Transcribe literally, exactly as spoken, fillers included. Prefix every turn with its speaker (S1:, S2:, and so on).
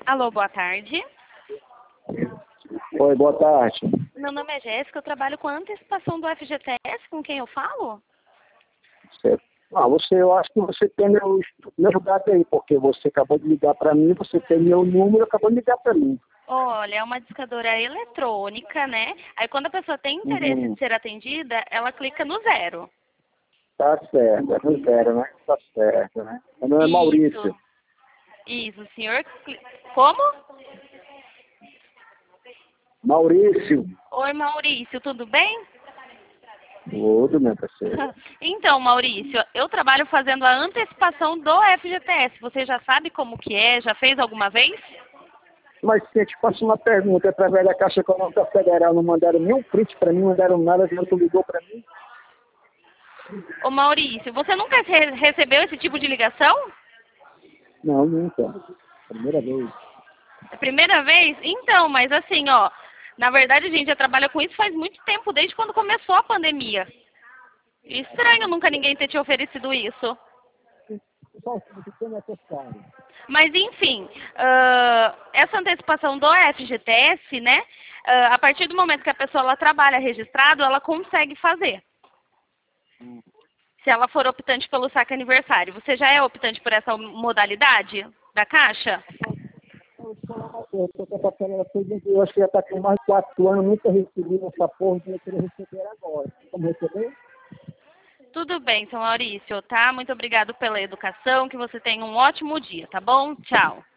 S1: Alô, boa tarde.
S2: Oi, boa tarde.
S1: Meu nome é Jéssica, eu trabalho com a antecipação do F G T S, com quem eu falo?
S2: Você, ah, você, eu acho que você tem meu, meu dado aí, porque você acabou de ligar para mim, você tem meu número, acabou de ligar para mim.
S1: Olha, é uma discadora eletrônica, né? Aí quando a pessoa tem interesse
S2: Uhum.
S1: em ser atendida, ela clica no zero.
S2: Tá certo, é no zero, né? Tá certo, né? Meu nome é
S1: Isso.
S2: Maurício.
S1: Isso, o senhor... cli- Como?
S2: Maurício.
S1: Oi, Maurício, tudo bem?
S2: Tudo, meu parceiro.
S1: Então, Maurício, eu trabalho fazendo a antecipação do F G T S. Você já sabe como que é? Já fez alguma vez?
S2: Mas se eu te faço uma pergunta, através da Caixa Econômica Federal, não mandaram nenhum print para mim, não mandaram nada, não tu ligou para mim?
S1: Ô, Maurício, você nunca re- recebeu esse tipo de ligação?
S2: Não, nunca. Primeira vez.
S1: É a primeira vez? Então, mas assim, ó, na verdade a gente já trabalha com isso faz muito tempo, desde quando começou a pandemia. Estranho nunca ninguém ter te oferecido isso.
S2: Só você tem necessário.
S1: Mas enfim, ah, essa antecipação do F G T S, né? ah, a partir do momento que a pessoa ela trabalha registrado, ela consegue fazer. Se ela for optante pelo saque aniversário. Você já é optante por essa modalidade da Caixa?
S2: Eu tô com essa panela toda, eu acho que já tá com mais de quatro anos, nunca recebi essa porra, eu queria receber agora. Como receber?
S1: Tudo bem, seu Maurício, tá? Muito obrigado pela educação, que você tenha um ótimo dia, tá bom? Tchau.